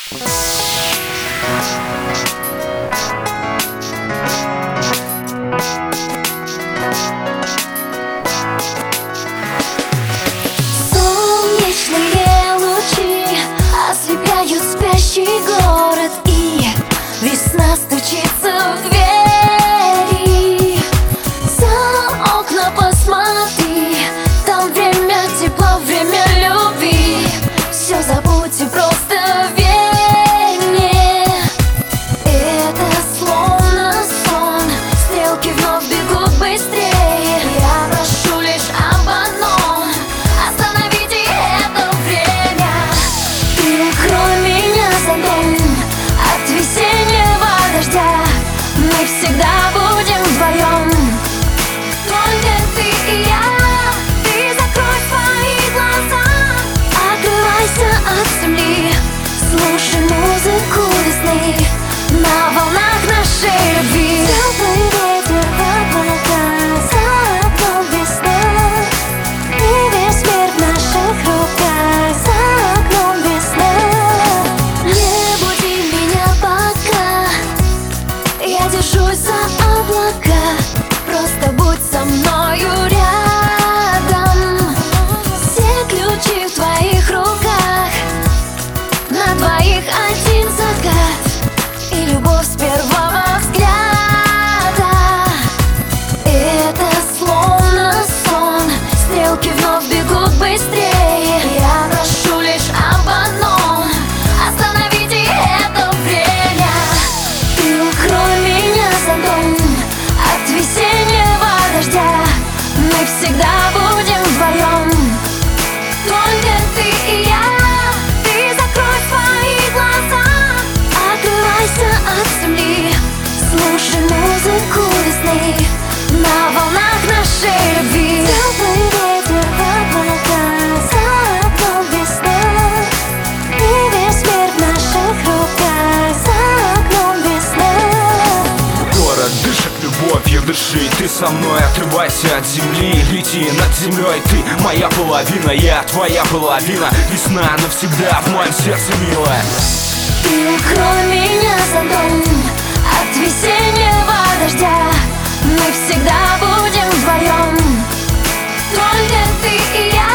Солнечные лучи ослепляют спящий город, и весна стучится в двери. За окна посмотри, там время тепла, время любви. Все забудь и просто верь мне. Это словно сон, стрелки вновь бегут быстрее. Я прошу лишь об одном: остановите это время. Ты укрой меня зонтом от весеннего дождя. Мы всегда будем вдвоем, только ты и я. Ты закрой свои глаза, отрывайся от земли, слушай музыку весны на волнах нашей любви. Теплый ветер в облаках, за окном весна, и весь мир в наших руках. За окном весна. Не буди меня пока, я держусь за облака. Просто будь со мною рядом. Все ключи в твоих руках, на двоих один закат и любовь с первого взгляда. Это словно сон, стрелки вновь бегут быстрее. Я прошу лишь об одном: остановите это время. Ты укрой меня зонтом от весеннего дождя. Мы всегда будем вдвоем, только ты и я. Ты закрой свои глаза, отрывайся от земли, слушай музыку весны на волнах нашей любви. Теплый ветер в облаках, за окном весна, и весь мир в наших руках. За окном весна. Город дышит любовью, дыши ты со мной. Отрывайся от земли, лети над землей. Ты моя половина, я твоя половина. Весна навсегда в моем сердце, милая. Ты укрой меня зонтом от весеннего дождя. Мы всегда будем вдвоем, только ты и я.